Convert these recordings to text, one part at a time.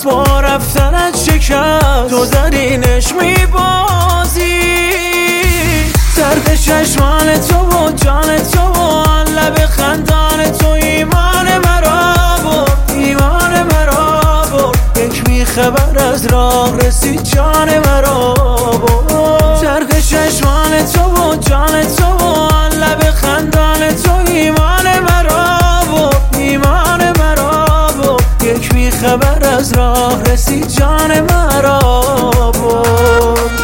با رفتنت شکست، تو در اینش میبازی. زرق چشمان تو و جان تو و لب خندان تو ایمان مرا برد، ایمان مرا برد. یک بیخبر از راه رسید جان مرا برد. زرق چشمان تو و جان تو و لب خندان تو ایمان مرا برد، ایمان مرا برد. یک بیخبر از راه رسید جان مرا برد.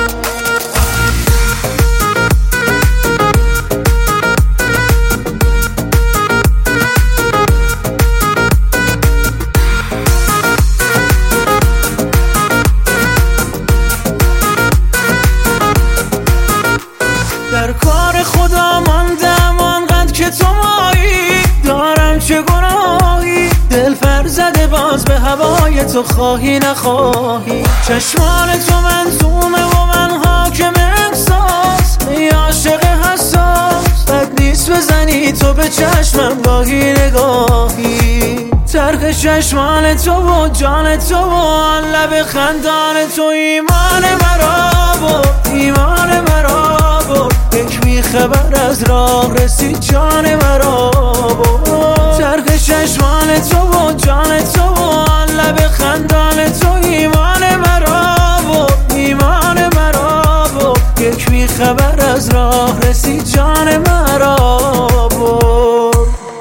در کار خدا ماندم آنقدر که تو مایی، دارم چه گناهی، دل پر زده باز به هوای تو، خواهی نخواهی. چشمان تو منظومه و من حاکم احساس، ای عاشق حساس، بد نیست بزنی تو به چشمم گاهی نگاهی. زرق چشمان تو و جان تو و لب خندان تو ایمان مرا برد، ایمان مرا برد. یک بیخبر از راه رسید جان مرا برد. زرق چشمان تو و جان تو و لب خندان تو ایمان مرا برد، ایمان مرا برد. یک بیخبر از راه رسید جان مرا برد.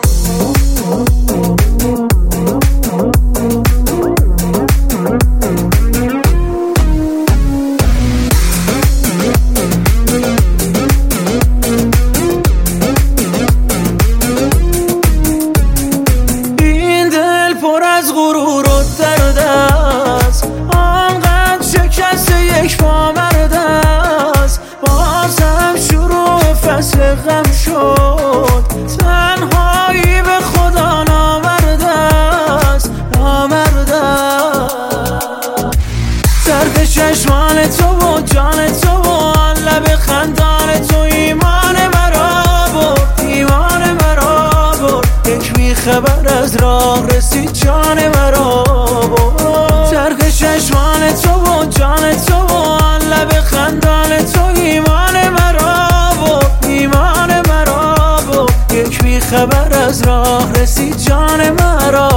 غرور و درد است، آنقدر شکست یک پامرد است. بازم شروع فصل غم شد، تنهایی به خدا نامرد است، نامرد است. زرق چشمان تو و جان تو و لب خندان تو ایمان مرا برد، ایمان مرا برد. یک بیخبر از راه رسید جان مرا برد. زرق چشمان تو و جان تو و لب خندان تو ایمان مرا برد، ایمان مرا برد. یک بیخبر از راه رسید جان مرا